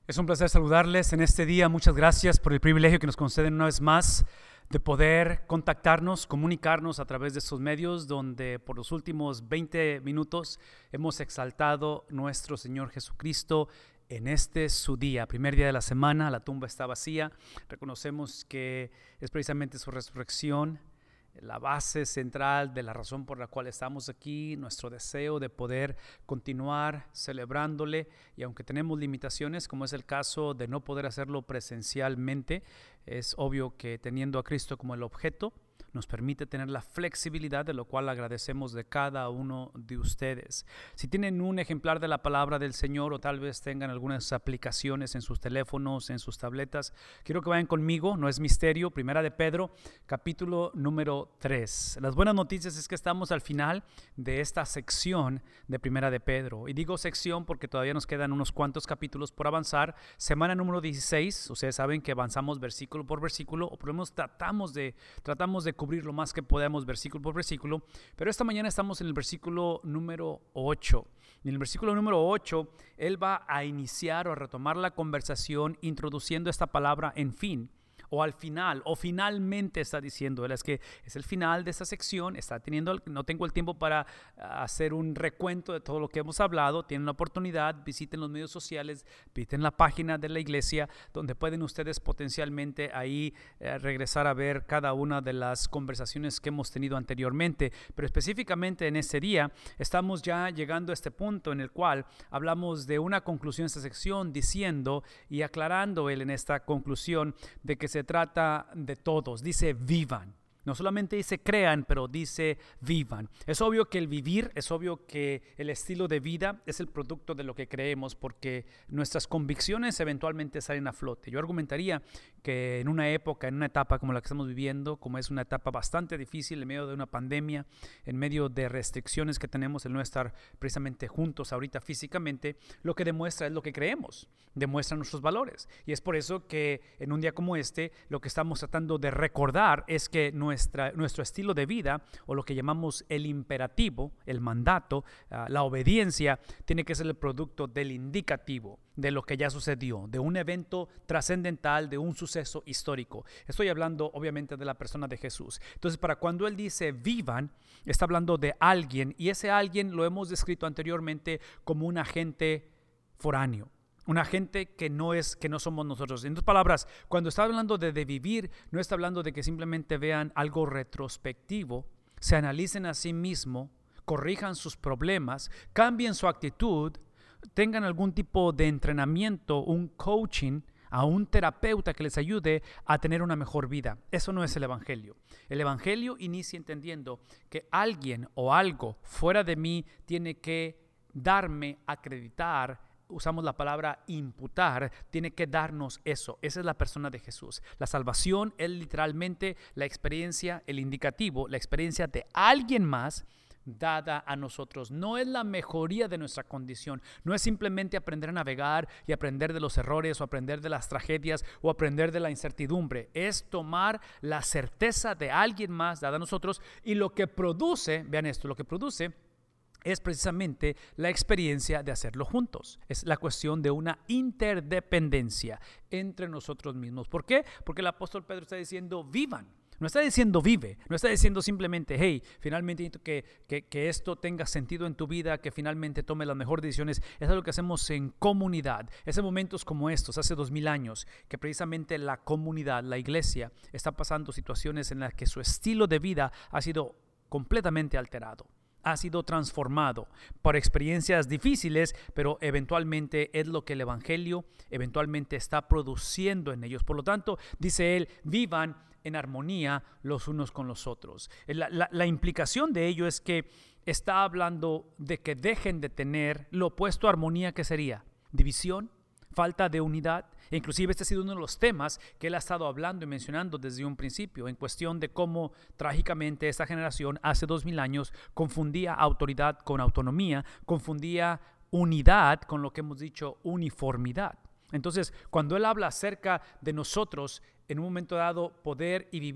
Es un placer saludarles en este día. Muchas gracias por el privilegio que nos conceden una vez más de poder contactarnos, comunicarnos a través de estos medios donde por los últimos 20 minutos hemos exaltado nuestro Señor Jesucristo en este su día, primer día de la semana. La tumba está vacía. Reconocemos que es precisamente su resurrección la base central de la razón por la cual estamos aquí, nuestro deseo de poder continuar celebrándole, y aunque tenemos limitaciones, como es el caso de no poder hacerlo presencialmente, es obvio que teniendo a Cristo como el objeto, nos permite tener la flexibilidad, de lo cual agradecemos de cada uno de ustedes. Si tienen un ejemplar de la palabra del Señor o tal vez tengan algunas aplicaciones en sus teléfonos, en sus tabletas, quiero que vayan conmigo, no es misterio, Primera de Pedro, capítulo número 3. Las buenas noticias es que estamos al final de esta sección de Primera de Pedro. Y digo sección porque todavía nos quedan unos cuantos capítulos por avanzar. Semana número 16, ustedes saben que avanzamos versículo por versículo, o por lo menos tratamos de cubrir lo más que podamos versículo por versículo, pero esta mañana estamos en el versículo número 8. Y en el versículo número 8, él va a iniciar o a retomar la conversación introduciendo esta palabra en fin, o al final, o finalmente está diciendo él, es que es el final de esta sección, no tengo el tiempo para hacer un recuento de todo lo que hemos hablado. Tienen la oportunidad, visiten los medios sociales, visiten la página de la iglesia, donde pueden ustedes potencialmente ahí regresar a ver cada una de las conversaciones que hemos tenido anteriormente, pero específicamente en este día estamos ya llegando a este punto en el cual hablamos de una conclusión de esta sección, diciendo y aclarando él en esta conclusión de que se trata de todos. Dice vivan. No solamente dice crean, pero dice vivan. Es obvio que el vivir, es obvio que el estilo de vida es el producto de lo que creemos, porque nuestras convicciones eventualmente salen a flote. Yo argumentaría que en una época, en una etapa como la que estamos viviendo, como es una etapa bastante difícil en medio de una pandemia, en medio de restricciones que tenemos, el no estar precisamente juntos ahorita físicamente, lo que demuestra es lo que creemos, demuestra nuestros valores. Y es por eso que en un día como este, lo que estamos tratando de recordar es que nuestro estilo de vida, o lo que llamamos el imperativo, el mandato, la obediencia, tiene que ser el producto del indicativo, de lo que ya sucedió, de un evento trascendental, de un suceso histórico. Estoy hablando obviamente de la persona de Jesús. Entonces, para cuando él dice vivan, está hablando de alguien, y ese alguien lo hemos descrito anteriormente como un agente foráneo. Una gente que no somos nosotros. En otras palabras, cuando está hablando de vivir, no está hablando de que simplemente vean algo retrospectivo, se analicen a sí mismos, corrijan sus problemas, cambien su actitud, tengan algún tipo de entrenamiento, un coaching, a un terapeuta que les ayude a tener una mejor vida. Eso no es el evangelio. El evangelio inicia entendiendo que alguien o algo fuera de mí tiene que darme, acreditar, usamos la palabra imputar, tiene que darnos eso. Esa es la persona de Jesús. La salvación es literalmente la experiencia, el indicativo, la experiencia de alguien más dada a nosotros. No es la mejoría de nuestra condición, no es simplemente aprender a navegar y aprender de los errores o aprender de las tragedias o aprender de la incertidumbre. Es tomar la certeza de alguien más dada a nosotros, y lo que produce, vean esto, lo que produce es precisamente la experiencia de hacerlo juntos. Es la cuestión de una interdependencia entre nosotros mismos. ¿Por qué? Porque el apóstol Pedro está diciendo vivan. No está diciendo vive, no está diciendo simplemente, hey, finalmente necesito que esto tenga sentido en tu vida, que finalmente tome las mejores decisiones. Es algo que hacemos en comunidad. Es en momentos como estos, hace 2000 años, que precisamente la comunidad, la iglesia, está pasando situaciones en las que su estilo de vida ha sido completamente alterado, ha sido transformado por experiencias difíciles, pero eventualmente es lo que el evangelio eventualmente está produciendo en ellos. Por lo tanto, dice él, vivan en armonía los unos con los otros. La implicación de ello es que está hablando de que dejen de tener lo opuesto a armonía, que sería división, falta de unidad. E inclusive este ha sido uno de los temas que él ha estado hablando y mencionando desde un principio, en cuestión de cómo trágicamente esta generación hace 2000 años confundía autoridad con autonomía, confundía unidad con lo que hemos dicho uniformidad. Entonces, cuando él habla acerca de nosotros en un momento dado poder y vivir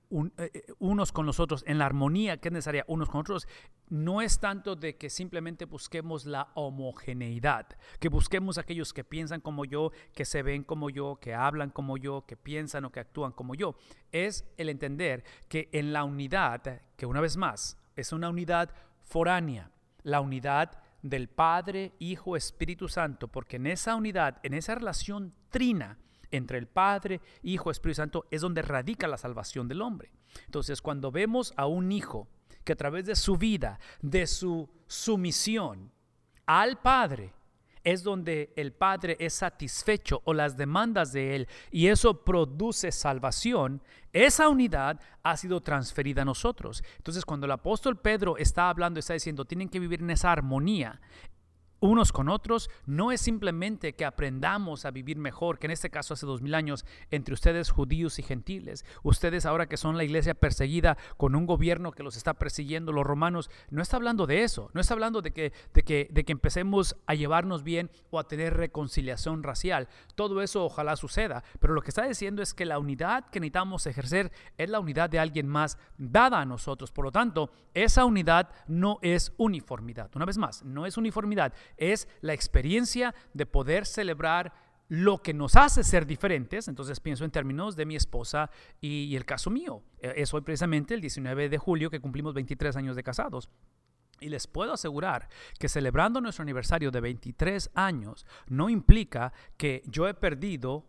unos con los otros, en la armonía que es necesaria unos con otros, no es tanto de que simplemente busquemos la homogeneidad, que busquemos aquellos que piensan como yo, que se ven como yo, que hablan como yo, que piensan o que actúan como yo. Es el entender que en la unidad, que una vez más es una unidad foránea, la unidad del Padre, Hijo, Espíritu Santo, porque en esa unidad, en esa relación trina entre el Padre, Hijo, Espíritu Santo, es donde radica la salvación del hombre. Entonces, cuando vemos a un hijo que a través de su vida, de su sumisión al Padre, es donde el Padre es satisfecho o las demandas de Él, y eso produce salvación, esa unidad ha sido transferida a nosotros. Entonces, cuando el apóstol Pedro está hablando, está diciendo, tienen que vivir en esa armonía unos con otros, no es simplemente que aprendamos a vivir mejor, que en este caso hace 2000 años, entre ustedes judíos y gentiles, ustedes ahora que son la iglesia perseguida con un gobierno que los está persiguiendo, los romanos, no está hablando de eso, no está hablando de que empecemos a llevarnos bien o a tener reconciliación racial. Todo eso ojalá suceda, pero lo que está diciendo es que la unidad que necesitamos ejercer es la unidad de alguien más dada a nosotros. Por lo tanto, esa unidad no es uniformidad. Una vez más, no es uniformidad. Es la experiencia de poder celebrar lo que nos hace ser diferentes. Entonces pienso en términos de mi esposa y el caso mío. Es hoy precisamente el 19 de julio que cumplimos 23 años de casados. Y les puedo asegurar que celebrando nuestro aniversario de 23 años no implica que yo he perdido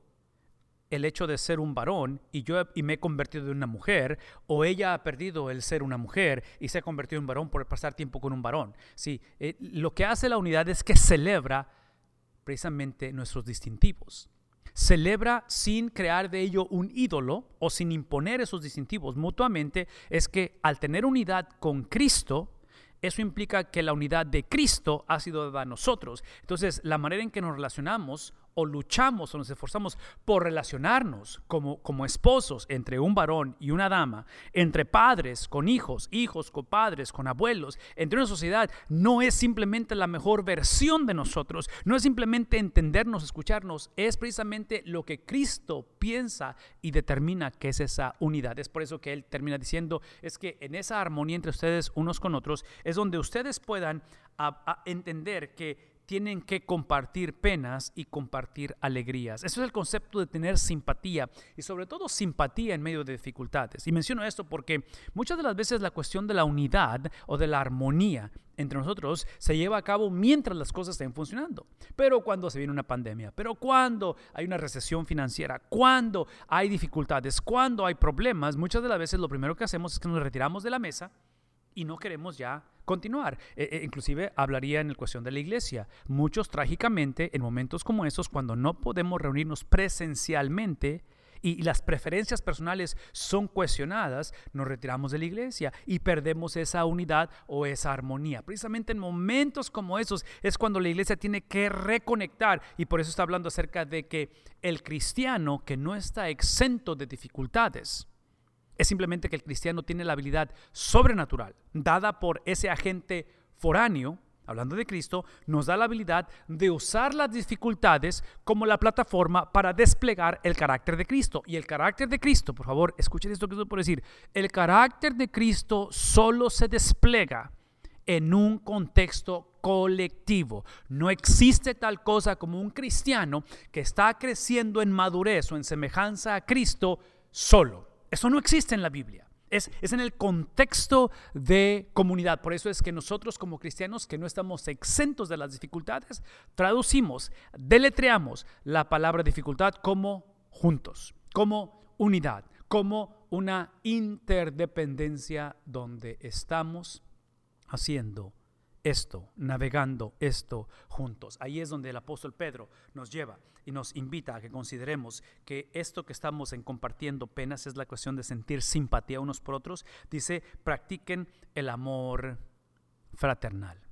el hecho de ser un varón y me he convertido en una mujer, o ella ha perdido el ser una mujer y se ha convertido en varón por pasar tiempo con un varón. Sí, lo que hace la unidad es que celebra precisamente nuestros distintivos. Celebra sin crear de ello un ídolo o sin imponer esos distintivos mutuamente. Es que al tener unidad con Cristo, eso implica que la unidad de Cristo ha sido dada a nosotros. Entonces, la manera en que nos relacionamos o luchamos o nos esforzamos por relacionarnos como esposos entre un varón y una dama, entre padres con hijos, hijos con padres, con abuelos, entre una sociedad, no es simplemente la mejor versión de nosotros, no es simplemente entendernos, escucharnos, es precisamente lo que Cristo piensa y determina que es esa unidad. Es por eso que Él termina diciendo, es que en esa armonía entre ustedes unos con otros, es donde ustedes puedan entender que tienen que compartir penas y compartir alegrías. Eso es el concepto de tener simpatía y sobre todo simpatía en medio de dificultades. Y menciono esto porque muchas de las veces la cuestión de la unidad o de la armonía entre nosotros se lleva a cabo mientras las cosas estén funcionando. Pero cuando se viene una pandemia, pero cuando hay una recesión financiera, cuando hay dificultades, cuando hay problemas, muchas de las veces lo primero que hacemos es que nos retiramos de la mesa y no queremos ya continuar. Inclusive hablaría en la cuestión de la iglesia. Muchos trágicamente en momentos como esos, cuando no podemos reunirnos presencialmente y las preferencias personales son cuestionadas, nos retiramos de la iglesia y perdemos esa unidad o esa armonía. Precisamente en momentos como esos es cuando la iglesia tiene que reconectar, y por eso está hablando acerca de que el cristiano que no está exento de dificultades, es simplemente que el cristiano tiene la habilidad sobrenatural dada por ese agente foráneo, hablando de Cristo, nos da la habilidad de usar las dificultades como la plataforma para desplegar el carácter de Cristo. Y el carácter de Cristo, por favor, escuchen esto que estoy por decir, el carácter de Cristo solo se despliega en un contexto colectivo. No existe tal cosa como un cristiano que está creciendo en madurez o en semejanza a Cristo solo. Eso no existe en la Biblia. Es en el contexto de comunidad. Por eso es que nosotros como cristianos que no estamos exentos de las dificultades, traducimos, deletreamos la palabra dificultad como juntos, como unidad, como una interdependencia donde estamos haciendo esto, navegando esto juntos. Ahí es donde el apóstol Pedro nos lleva y nos invita a que consideremos que esto que estamos compartiendo penas es la cuestión de sentir simpatía unos por otros. Dice, practiquen el amor fraternal.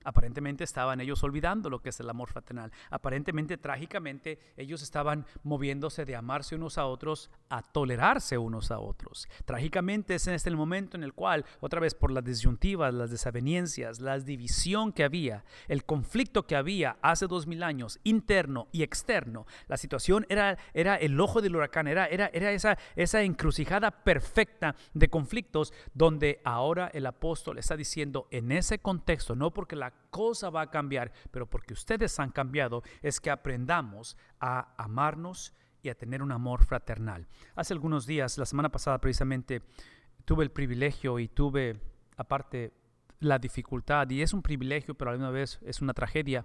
Aparentemente estaban ellos olvidando lo que es el amor fraternal. Aparentemente, trágicamente, ellos estaban moviéndose de amarse unos a otros a tolerarse unos a otros. Trágicamente es en este el momento en el cual, otra vez por las disyuntivas, las desavenencias, la división que había, el conflicto que había hace 2000 años, interno y externo, la situación era el ojo del huracán, era esa encrucijada perfecta de conflictos donde ahora el apóstol está diciendo en ese contexto, no porque la cosa va a cambiar, pero porque ustedes han cambiado, es que aprendamos a amarnos y a tener un amor fraternal. Hace algunos días, la semana pasada precisamente, tuve el privilegio y tuve aparte la dificultad, y es un privilegio pero a la misma vez es una tragedia,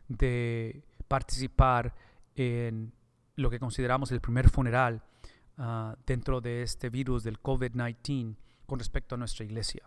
de participar en lo que consideramos el primer funeral dentro de este virus del COVID-19 con respecto a nuestra iglesia.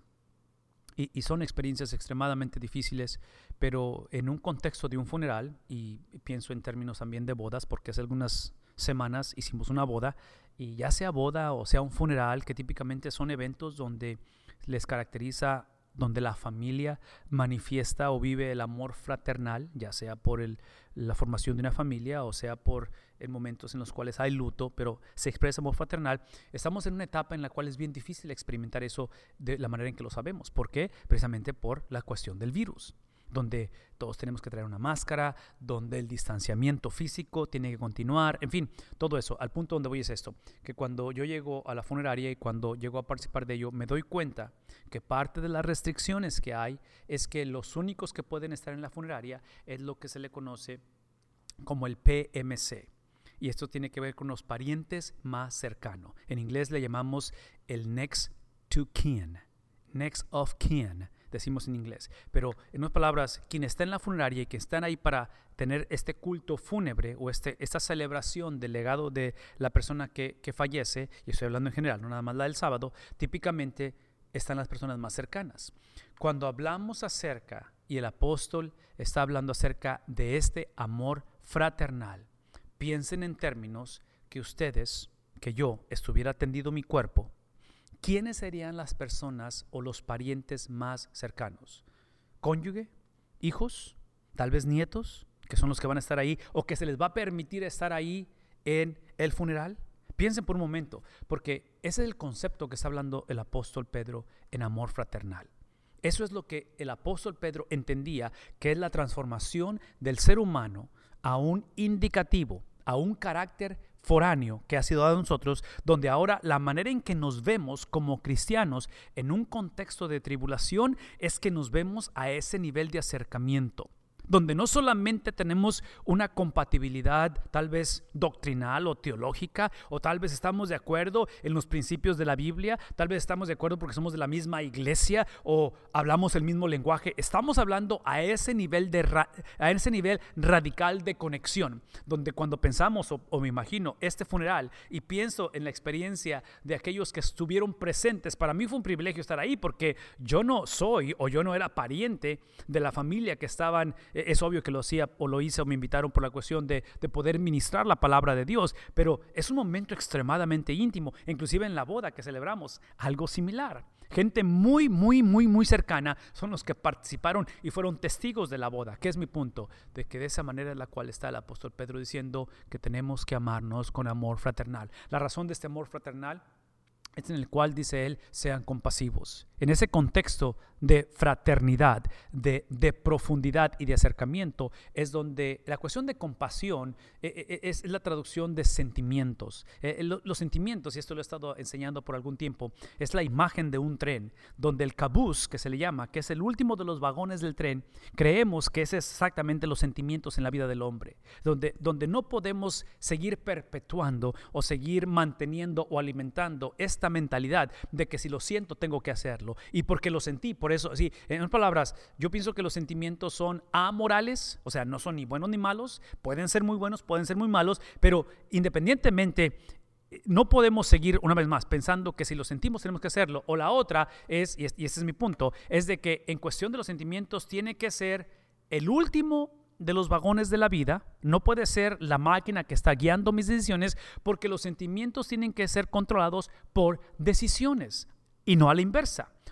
Y son experiencias extremadamente difíciles, pero en un contexto de un funeral, y pienso en términos también de bodas, porque hace algunas semanas hicimos una boda, y ya sea boda o sea un funeral, que típicamente son eventos donde les caracteriza, donde la familia manifiesta o vive el amor fraternal, ya sea por la formación de una familia o sea por momentos en los cuales hay luto, pero se expresa amor fraternal. Estamos en una etapa en la cual es bien difícil experimentar eso de la manera en que lo sabemos. ¿Por qué? Precisamente por la cuestión del virus, donde todos tenemos que traer una máscara, donde el distanciamiento físico tiene que continuar, en fin, todo eso. Al punto donde voy es esto, que cuando yo llego a la funeraria y cuando llego a participar de ello, me doy cuenta que parte de las restricciones que hay es que los únicos que pueden estar en la funeraria es lo que se le conoce como el PMC. Y esto tiene que ver con los parientes más cercanos. En inglés le llamamos el next to kin, next of kin, decimos en inglés. Pero en otras palabras, quien está en la funeraria y que están ahí para tener este culto fúnebre o esta celebración del legado de la persona que fallece, y estoy hablando en general, no nada más la del sábado, típicamente están las personas más cercanas. Cuando hablamos acerca, y el apóstol está hablando acerca de este amor fraternal, piensen en términos que ustedes, que yo, estuviera tendido mi cuerpo, ¿quiénes serían las personas o los parientes más cercanos? ¿Cónyuge? ¿Hijos? ¿Tal vez nietos? Que son los que van a estar ahí o que se les va a permitir estar ahí en el funeral. Piensen por un momento, porque ese es el concepto que está hablando el apóstol Pedro en amor fraternal. Eso es lo que el apóstol Pedro entendía, que es la transformación del ser humano a un indicativo, a un carácter foráneo que ha sido dado a nosotros, donde ahora la manera en que nos vemos como cristianos en un contexto de tribulación es que nos vemos a ese nivel de acercamiento, donde no solamente tenemos una compatibilidad tal vez doctrinal o teológica, o tal vez estamos de acuerdo en los principios de la Biblia, tal vez estamos de acuerdo porque somos de la misma iglesia o hablamos el mismo lenguaje. Estamos hablando a ese nivel radical de conexión, donde cuando pensamos o me imagino este funeral y pienso en la experiencia de aquellos que estuvieron presentes, para mí fue un privilegio estar ahí porque yo no soy o yo no era pariente de la familia que estaban. Es obvio que lo hacía o lo hice o me invitaron por la cuestión de poder ministrar la palabra de Dios, pero es un momento extremadamente íntimo. Inclusive en la boda que celebramos, algo similar. Gente muy, muy, muy, muy cercana son los que participaron y fueron testigos de la boda. ¿Qué es mi punto? De que de esa manera es la cual está el apóstol Pedro diciendo que tenemos que amarnos con amor fraternal. La razón de este amor fraternal es en el cual dice él, sean compasivos. En ese contexto de fraternidad, de profundidad y de acercamiento, es donde la cuestión de compasión es la traducción de sentimientos. Los sentimientos, y esto lo he estado enseñando por algún tiempo, es la imagen de un tren, donde el cabús, que se le llama, que es el último de los vagones del tren, creemos que es exactamente los sentimientos en la vida del hombre, donde no podemos seguir perpetuando o seguir manteniendo o alimentando esta mentalidad de que si lo siento tengo que hacerlo, y porque lo sentí, por eso, sí, en otras palabras, yo pienso que los sentimientos son amorales, o sea, no son ni buenos ni malos, pueden ser muy buenos, pueden ser muy malos, pero independientemente no podemos seguir, una vez más, pensando que si lo sentimos tenemos que hacerlo. O la otra es, y ese es mi punto, es de que en cuestión de los sentimientos tiene que ser el último de los vagones de la vida, no puede ser la máquina que está guiando mis decisiones, porque los sentimientos tienen que ser controlados por decisiones y no a la inversa.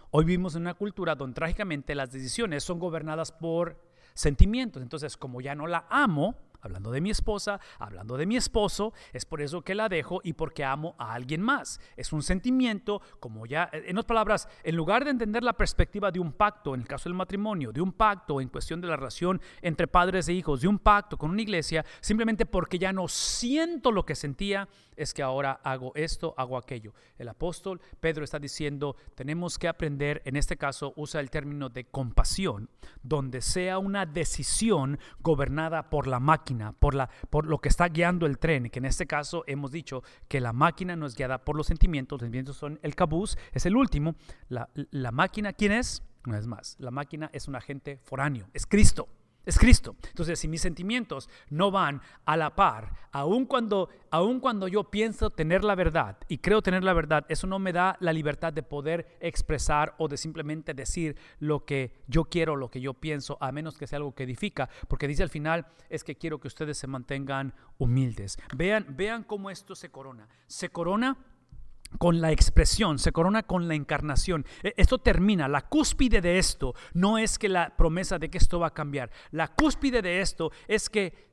Hoy vivimos en una cultura donde trágicamente las decisiones son gobernadas por sentimientos. Entonces, como ya no la amo, hablando de mi esposa, hablando de mi esposo, es por eso que la dejo y porque amo a alguien más. Es un sentimiento, como ya, en otras palabras, en lugar de entender la perspectiva de un pacto, en el caso del matrimonio, de un pacto en cuestión de la relación entre padres e hijos, de un pacto con una iglesia, simplemente porque ya no siento lo que sentía, es que ahora hago esto, hago aquello. El apóstol Pedro está diciendo, tenemos que aprender, en este caso usa el término de compasión, donde sea una decisión gobernada por la máquina, por lo que está guiando el tren, que en este caso hemos dicho que la máquina no es guiada por los sentimientos son el cabús, es el último. La máquina, ¿quién es? No es más, la máquina es un agente foráneo, es Cristo. Es Cristo. Entonces, si mis sentimientos no van a la par, aun cuando yo pienso tener la verdad y creo tener la verdad, eso no me da la libertad de poder expresar o de simplemente decir lo que yo quiero, lo que yo pienso, a menos que sea algo que edifica, porque dice al final, es que quiero que ustedes se mantengan humildes. Vean cómo esto se corona. Se corona con la expresión, se corona con la encarnación. Esto termina, la cúspide de esto no es que la promesa de que esto va a cambiar. La cúspide de esto es que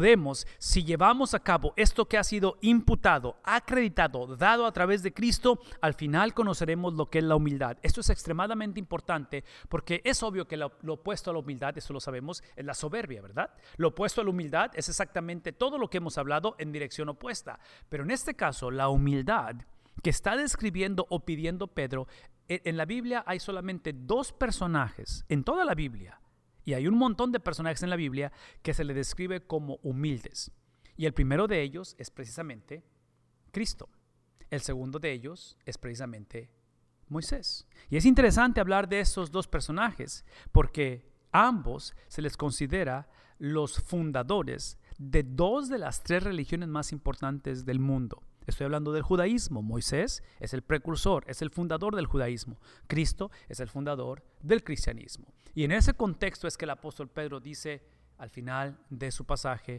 si llevamos a cabo esto que ha sido imputado, acreditado, dado a través de Cristo, al final conoceremos lo que es la humildad. Esto es extremadamente importante porque es obvio que lo opuesto a la humildad, eso lo sabemos, es la soberbia, ¿verdad? Lo opuesto a la humildad es exactamente todo lo que hemos hablado en dirección opuesta. Pero en este caso, la humildad que está describiendo o pidiendo Pedro, en la Biblia hay solamente 2 personajes, en toda la Biblia, y hay un montón de personajes en la Biblia que se le describe como humildes. Y el primero de ellos es precisamente Cristo. El segundo de ellos es precisamente Moisés. Y es interesante hablar de estos 2 personajes, porque ambos se les considera los fundadores de 2 de las 3 religiones más importantes del mundo. Estoy hablando del judaísmo. Moisés es el precursor, es el fundador del judaísmo. Cristo es el fundador del cristianismo. Y en ese contexto es que el apóstol Pedro dice al final de su pasaje,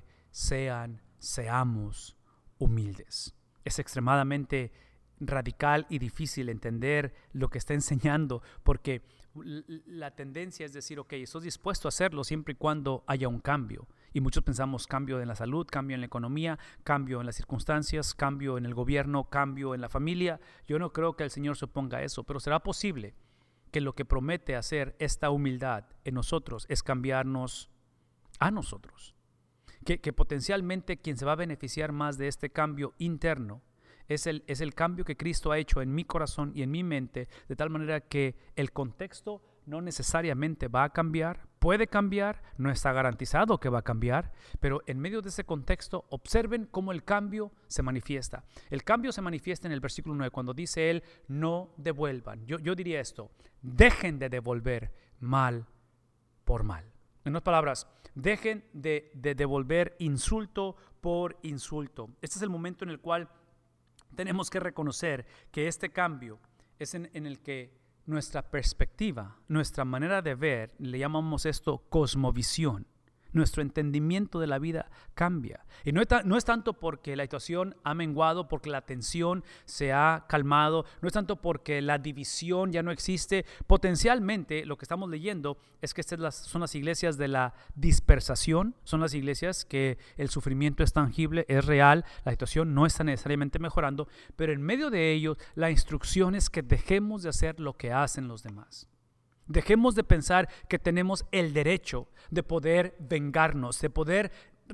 seamos humildes. Es extremadamente radical y difícil entender lo que está enseñando, porque la tendencia es decir, ok, estoy dispuesto a hacerlo siempre y cuando haya un cambio. Y muchos pensamos cambio en la salud, cambio en la economía, cambio en las circunstancias, cambio en el gobierno, cambio en la familia. Yo no creo que el Señor se oponga a eso, pero ¿será posible que lo que promete hacer esta humildad en nosotros es cambiarnos a nosotros? Que potencialmente quien se va a beneficiar más de este cambio interno es el cambio que Cristo ha hecho en mi corazón y en mi mente, de tal manera que el contexto no necesariamente va a cambiar, puede cambiar, no está garantizado que va a cambiar, pero en medio de ese contexto observen cómo el cambio se manifiesta. El cambio se manifiesta en el versículo 9, cuando dice él, no devuelvan. Yo diría esto, dejen de devolver mal por mal. En otras palabras, dejen de devolver insulto por insulto. Este es el momento en el cual tenemos que reconocer que este cambio es en el que nuestra perspectiva, nuestra manera de ver, le llamamos esto cosmovisión. Nuestro entendimiento de la vida cambia. Y no es tanto porque la situación ha menguado, porque la tensión se ha calmado, no es tanto porque la división ya no existe. Potencialmente lo que estamos leyendo es que son las iglesias de la dispersación, son las iglesias que el sufrimiento es tangible, es real, la situación no está necesariamente mejorando, pero en medio de ello la instrucción es que dejemos de hacer lo que hacen los demás. Dejemos de pensar que tenemos el derecho de poder vengarnos, de poder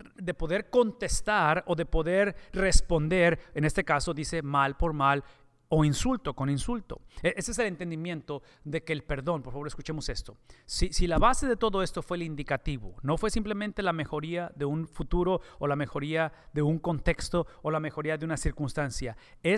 contestar o de poder responder, en este caso dice mal por mal o insulto con insulto. Ese es el entendimiento de que el perdón, por favor escuchemos esto, si la base de todo esto fue el indicativo, no fue simplemente la mejoría de un futuro o la mejoría de un contexto o la mejoría de una circunstancia,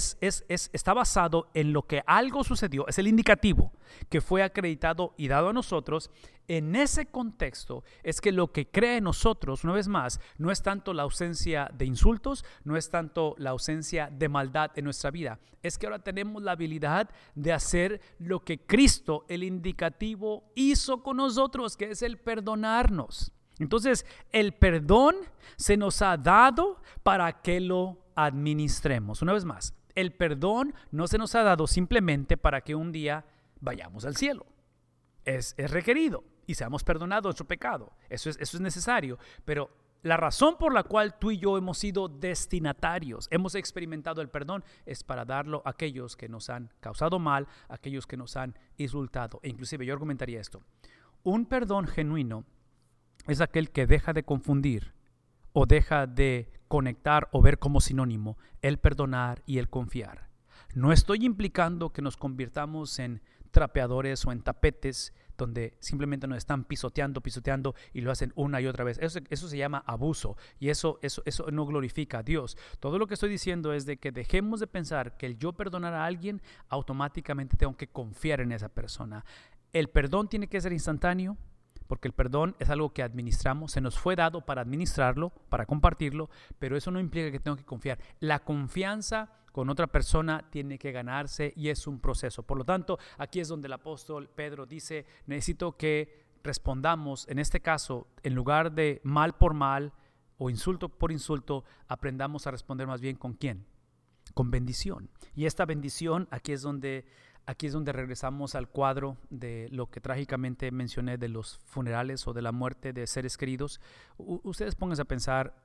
está basado en lo que algo sucedió, es el indicativo que fue acreditado y dado a nosotros. En ese contexto es que lo que crea en nosotros, una vez más, no es tanto la ausencia de insultos, no es tanto la ausencia de maldad en nuestra vida, es que ahora tenemos la habilidad de hacer lo que Cristo, el indicativo, hizo con nosotros, que es el perdonarnos. Entonces, el perdón se nos ha dado para que lo administremos. Una vez más, el perdón no se nos ha dado simplemente para que un día vayamos al cielo. Es requerido y seamos perdonados nuestro pecado. Eso es necesario, pero la razón por la cual tú y yo hemos sido destinatarios, hemos experimentado el perdón, es para darlo a aquellos que nos han causado mal, a aquellos que nos han insultado. E inclusive yo argumentaría esto: un perdón genuino es aquel que deja de confundir o deja de conectar o ver como sinónimo el perdonar y el confiar. No estoy implicando que nos convirtamos en trapeadores o en tapetes donde simplemente nos están pisoteando y lo hacen una y otra vez. Eso se llama abuso y eso no glorifica a Dios. Todo lo que estoy diciendo es de que dejemos de pensar que el yo perdonar a alguien, automáticamente tengo que confiar en esa persona. El perdón tiene que ser instantáneo, porque el perdón es algo que administramos, se nos fue dado para administrarlo, para compartirlo, pero eso no implica que tengo que confiar. La confianza con otra persona tiene que ganarse y es un proceso. Por lo tanto, aquí es donde el apóstol Pedro dice: necesito que respondamos, en este caso, en lugar de mal por mal o insulto por insulto, aprendamos a responder más bien ¿con quién? Con bendición. Y esta bendición, aquí es donde regresamos al cuadro de lo que trágicamente mencioné de los funerales o de la muerte de seres queridos. Ustedes pónganse a pensar,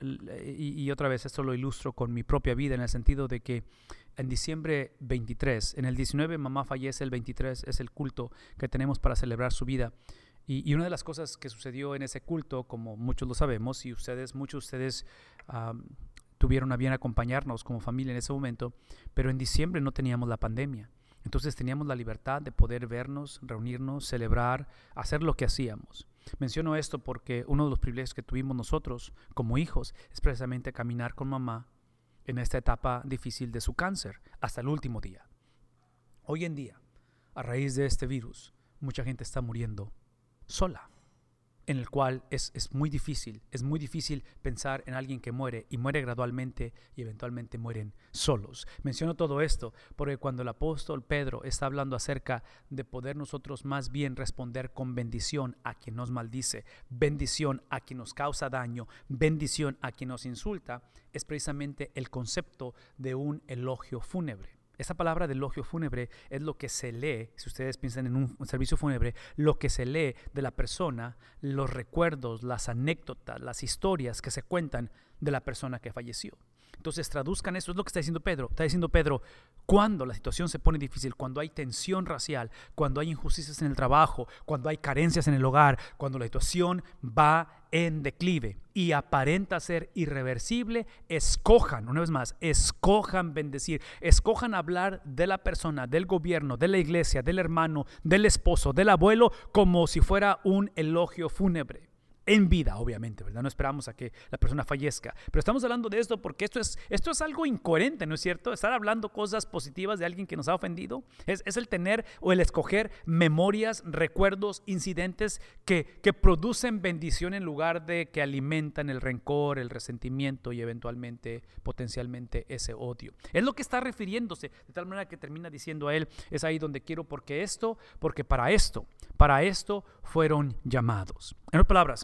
y otra vez esto lo ilustro con mi propia vida, en el sentido de que en diciembre 23, en el 19 mamá fallece, el 23 es el culto que tenemos para celebrar su vida. Y una de las cosas que sucedió en ese culto, como muchos lo sabemos, y muchos de ustedes tuvieron a bien acompañarnos como familia en ese momento, pero en diciembre no teníamos la pandemia. Entonces teníamos la libertad de poder vernos, reunirnos, celebrar, hacer lo que hacíamos. Menciono esto porque uno de los privilegios que tuvimos nosotros como hijos es precisamente caminar con mamá en esta etapa difícil de su cáncer hasta el último día. Hoy en día, a raíz de este virus, mucha gente está muriendo sola, en el cual es muy difícil pensar en alguien que muere y muere gradualmente y eventualmente mueren solos. Menciono todo esto porque cuando el apóstol Pedro está hablando acerca de poder nosotros más bien responder con bendición a quien nos maldice, bendición a quien nos causa daño, bendición a quien nos insulta, es precisamente el concepto de un elogio fúnebre. Esa palabra de elogio fúnebre es lo que se lee, si ustedes piensan en un servicio fúnebre, lo que se lee de la persona, los recuerdos, las anécdotas, las historias que se cuentan de la persona que falleció. Entonces traduzcan eso, es lo que está diciendo Pedro. Está diciendo Pedro, cuando la situación se pone difícil, cuando hay tensión racial, cuando hay injusticias en el trabajo, cuando hay carencias en el hogar, cuando la situación va en declive y aparenta ser irreversible, escojan, una vez más, escojan bendecir, escojan hablar de la persona, del gobierno, de la iglesia, del hermano, del esposo, del abuelo, como si fuera un elogio fúnebre. En vida, obviamente, ¿verdad? No esperamos a que la persona fallezca. Pero estamos hablando de esto porque esto es algo incoherente, ¿no es cierto? Estar hablando cosas positivas de alguien que nos ha ofendido es el tener o el escoger memorias, recuerdos, incidentes que producen bendición en lugar de que alimentan el rencor, el resentimiento y eventualmente, potencialmente, ese odio. Es lo que está refiriéndose, de tal manera que termina diciendo a él, es ahí donde quiero, porque para esto fueron llamados. En otras palabras,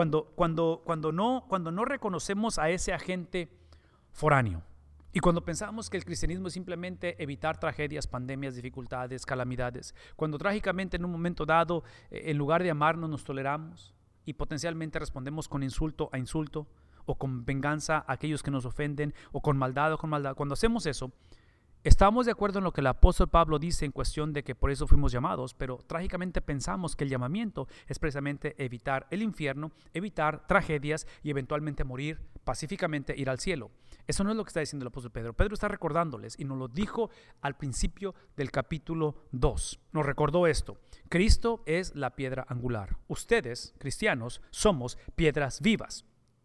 cuando no reconocemos a ese agente foráneo y cuando pensamos que el cristianismo es simplemente evitar tragedias, pandemias, dificultades, calamidades, cuando trágicamente en un momento dado, en lugar de amarnos, nos toleramos y potencialmente respondemos con insulto a insulto o con venganza a aquellos que nos ofenden o con maldad, cuando hacemos eso, estamos de acuerdo en lo que el apóstol Pablo dice en cuestión de que por eso fuimos llamados, pero trágicamente pensamos que el llamamiento es precisamente evitar el infierno, evitar tragedias y eventualmente morir pacíficamente, ir al cielo. Eso no es lo que está diciendo el apóstol Pedro. Pedro está recordándoles y nos lo dijo al principio del capítulo 2. Nos recordó esto: Cristo es la piedra angular. Ustedes, cristianos, somos piedras vivas.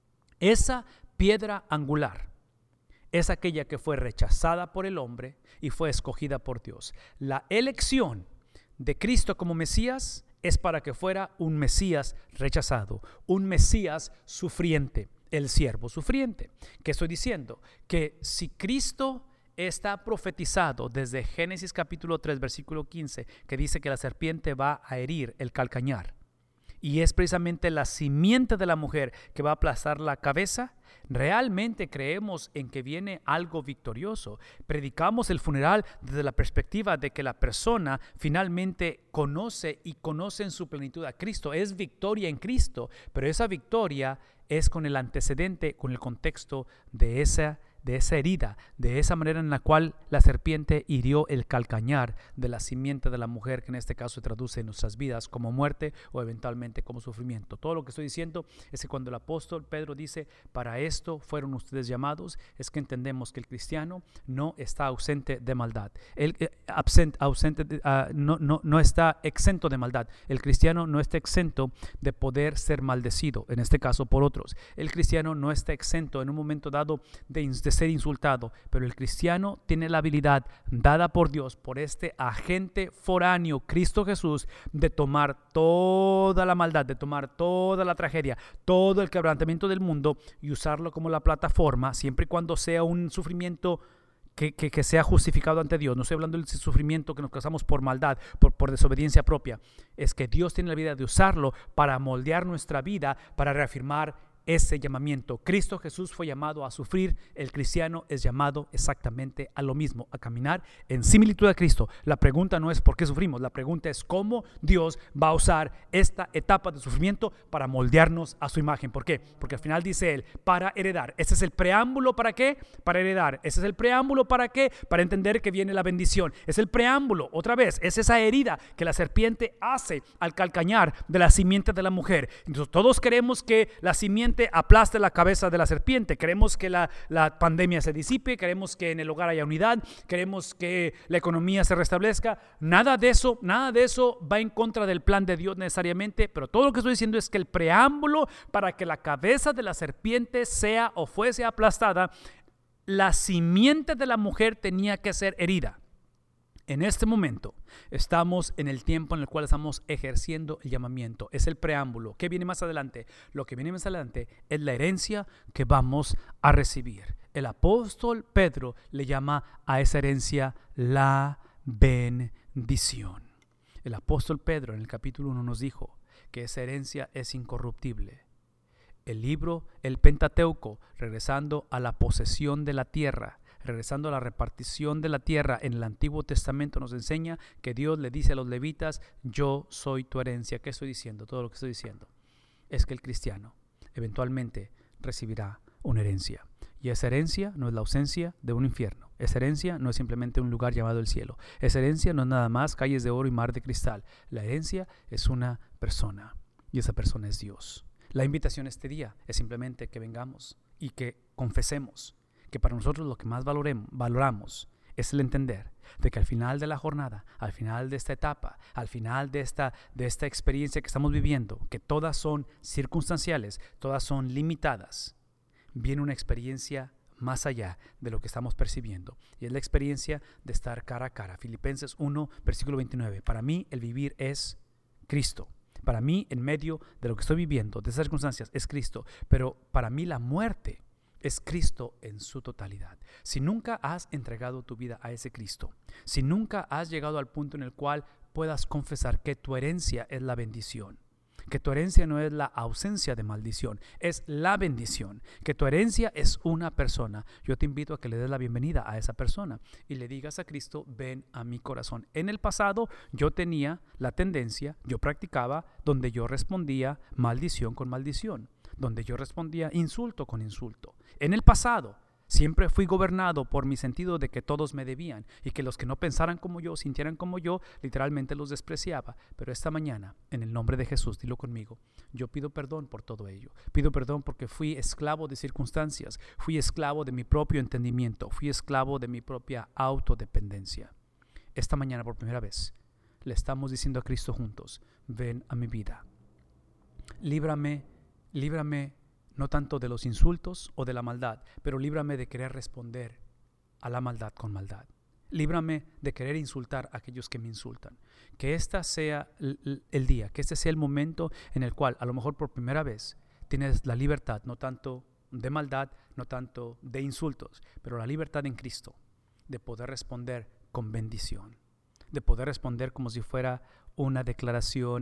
Esa piedra angular es aquella que fue rechazada por el hombre y fue escogida por Dios. La elección de Cristo como Mesías es para que fuera un Mesías rechazado, un Mesías sufriente, el siervo sufriente. ¿Qué estoy diciendo? Que si Cristo está profetizado desde Génesis capítulo 3, versículo 15, que dice que la serpiente va a herir el calcañar, y es precisamente la simiente de la mujer que va a aplastar la cabeza, realmente creemos en que viene algo victorioso. Predicamos el funeral desde la perspectiva de que la persona finalmente conoce en su plenitud a Cristo. Es victoria en Cristo, pero esa victoria es con el antecedente, con el contexto de esa herida, de esa manera en la cual la serpiente hirió el calcañar de la simiente de la mujer, que en este caso se traduce en nuestras vidas como muerte o eventualmente como sufrimiento. Todo lo que estoy diciendo es que cuando el apóstol Pedro dice, para esto fueron ustedes llamados, es que entendemos que el cristiano no está ausente de maldad. No está exento de maldad. El cristiano no está exento de poder ser maldecido, en este caso por otros. El cristiano no está exento en un momento dado de ser insultado, pero el cristiano tiene la habilidad dada por Dios, por este agente foráneo, Cristo Jesús, de tomar toda la maldad, de tomar toda la tragedia, todo el quebrantamiento del mundo y usarlo como la plataforma, siempre y cuando sea un sufrimiento que sea justificado ante Dios. No estoy hablando del sufrimiento que nos causamos por maldad, por desobediencia propia. Es que Dios tiene la habilidad de usarlo para moldear nuestra vida, para reafirmar ese llamamiento. Cristo Jesús fue llamado a sufrir, el cristiano es llamado exactamente a lo mismo, a caminar en similitud a Cristo. La pregunta no es por qué sufrimos, la pregunta es cómo Dios va a usar esta etapa de sufrimiento para moldearnos a su imagen. ¿Por qué? Porque al final dice él, para heredar. Ese es el preámbulo. ¿Para qué? Para heredar. Ese es el preámbulo. ¿Para qué? Para entender que viene la bendición. Es el preámbulo, otra vez, es esa herida que la serpiente hace al calcañar de la simiente de la mujer. Entonces todos queremos que la simiente aplaste la cabeza de la serpiente. Queremos que la pandemia se disipe, queremos que en el hogar haya unidad, queremos que la economía se restablezca. Nada de eso va en contra del plan de Dios necesariamente, pero todo lo que estoy diciendo es que el preámbulo para que la cabeza de la serpiente sea o fuese aplastada, la simiente de la mujer tenía que ser herida. En este momento estamos en el tiempo en el cual estamos ejerciendo el llamamiento. Es el preámbulo. ¿Qué viene más adelante? Lo que viene más adelante es la herencia que vamos a recibir. El apóstol Pedro le llama a esa herencia la bendición. El apóstol Pedro en el capítulo 1 nos dijo que esa herencia es incorruptible. El Pentateuco, regresando a la posesión de la tierra, regresando a la repartición de la tierra en el Antiguo Testamento, nos enseña que Dios le dice a los levitas, yo soy tu herencia. ¿Qué estoy diciendo? Todo lo que estoy diciendo es que el cristiano eventualmente recibirá una herencia. Y esa herencia no es la ausencia de un infierno. Esa herencia no es simplemente un lugar llamado el cielo. Esa herencia no es nada más calles de oro y mar de cristal. La herencia es una persona y esa persona es Dios. La invitación este día es simplemente que vengamos y que confesemos que para nosotros lo que más valoramos es el entender de que al final de la jornada, al final de esta etapa, al final de esta experiencia que estamos viviendo, que todas son circunstanciales, todas son limitadas, viene una experiencia más allá de lo que estamos percibiendo, y es la experiencia de estar cara a cara. Filipenses 1, versículo 29. Para mí el vivir es Cristo. Para mí, en medio de lo que estoy viviendo, de esas circunstancias, es Cristo. Pero para mí la muerte es Cristo en su totalidad. Si nunca has entregado tu vida a ese Cristo, si nunca has llegado al punto en el cual puedas confesar que tu herencia es la bendición, que tu herencia no es la ausencia de maldición, es la bendición, que tu herencia es una persona, yo te invito a que le des la bienvenida a esa persona y le digas a Cristo, ven a mi corazón. En el pasado yo tenía la tendencia, yo practicaba donde yo respondía maldición con maldición, donde yo respondía insulto con insulto. En el pasado siempre fui gobernado por mi sentido de que todos me debían y que los que no pensaran como yo, sintieran como yo, literalmente los despreciaba. Pero esta mañana, en el nombre de Jesús, dilo conmigo, yo pido perdón por todo ello. Pido perdón porque fui esclavo de circunstancias, fui esclavo de mi propio entendimiento, fui esclavo de mi propia autodependencia. Esta mañana, por primera vez, le estamos diciendo a Cristo juntos, ven a mi vida. Líbrame no tanto de los insultos o de la maldad, pero líbrame de querer responder a la maldad con maldad. Líbrame de querer insultar a aquellos que me insultan. Que este sea el día, que este sea el momento en el cual a lo mejor por primera vez tienes la libertad, no tanto de maldad, no tanto de insultos, pero la libertad en Cristo de poder responder con bendición, de poder responder como si fuera una declaración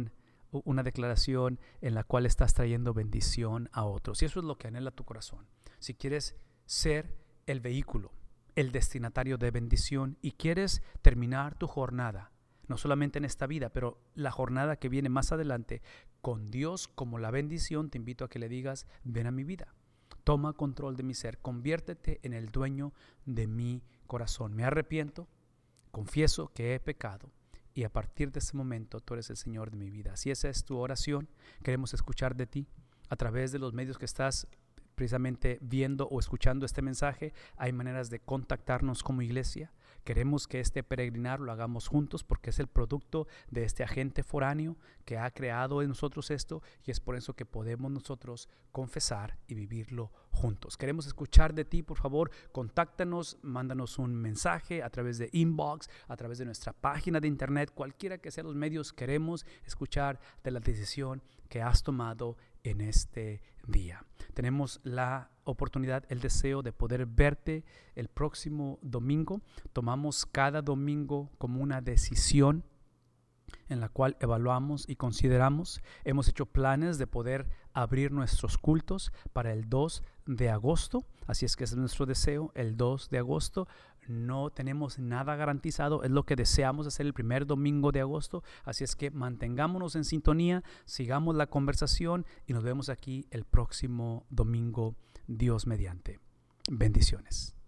una declaración en la cual estás trayendo bendición a otros. Y eso es lo que anhela tu corazón. Si quieres ser el vehículo, el destinatario de bendición y quieres terminar tu jornada, no solamente en esta vida, pero la jornada que viene más adelante, con Dios como la bendición, te invito a que le digas: ven a mi vida, toma control de mi ser, conviértete en el dueño de mi corazón. Me arrepiento, confieso que he pecado y a partir de ese momento tú eres el Señor de mi vida. Si esa es tu oración, queremos escuchar de ti a través de los medios que estás precisamente viendo o escuchando este mensaje. Hay maneras de contactarnos como iglesia. Queremos que este peregrinar lo hagamos juntos porque es el producto de este agente foráneo que ha creado en nosotros esto, y es por eso que podemos nosotros confesar y vivirlo juntos. Queremos escuchar de ti, por favor, contáctanos, mándanos un mensaje a través de inbox, a través de nuestra página de internet, cualquiera que sean los medios. Queremos escuchar de la decisión que has tomado en este día. Tenemos la oportunidad, el deseo de poder verte el próximo domingo. Tomamos cada domingo como una decisión en la cual evaluamos y consideramos. Hemos hecho planes de poder abrir nuestros cultos para el 2 de agosto. Así es que es nuestro deseo, el 2 de agosto. No tenemos nada garantizado, es lo que deseamos hacer el primer domingo de agosto. Así es que mantengámonos en sintonía, sigamos la conversación y nos vemos aquí el próximo domingo, Dios mediante. Bendiciones.